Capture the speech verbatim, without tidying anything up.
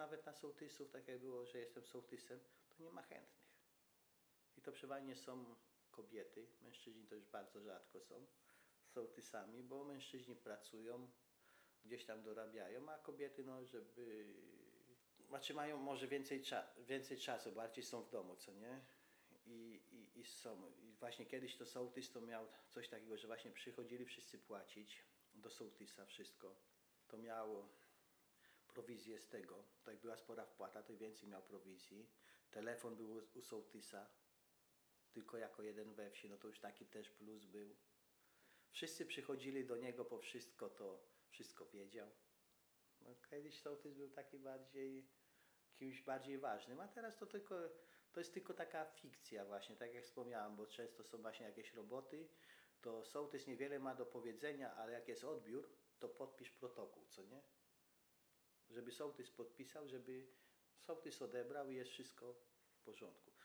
nawet na sołtysów, tak jak było, że jestem sołtysem, to nie ma chętnych. I to przeważnie są kobiety, mężczyźni to już bardzo rzadko są sołtysami, bo mężczyźni pracują, gdzieś tam dorabiają, a kobiety, no żeby... Znaczy mają może więcej, cza więcej czasu, bardziej są w domu, co nie? I, i, i są. I właśnie kiedyś to sołtys to miał coś takiego, że właśnie przychodzili wszyscy płacić do sołtysa wszystko. To miało prowizję z tego. To jak była spora wpłata, to więcej miał prowizji. Telefon był u, u sołtysa, tylko jako jeden we wsi, no to już taki też plus był. Wszyscy przychodzili do niego po wszystko, to wszystko wiedział. No, kiedyś sołtys był taki bardziej, kimś bardziej ważnym, a teraz to tylko, to jest tylko taka fikcja właśnie, tak jak wspomniałam, bo często są właśnie jakieś roboty, to sołtys niewiele ma do powiedzenia, ale jak jest odbiór, to podpisz protokół, co nie? Żeby sołtys podpisał, żeby sołtys odebrał i jest wszystko w porządku.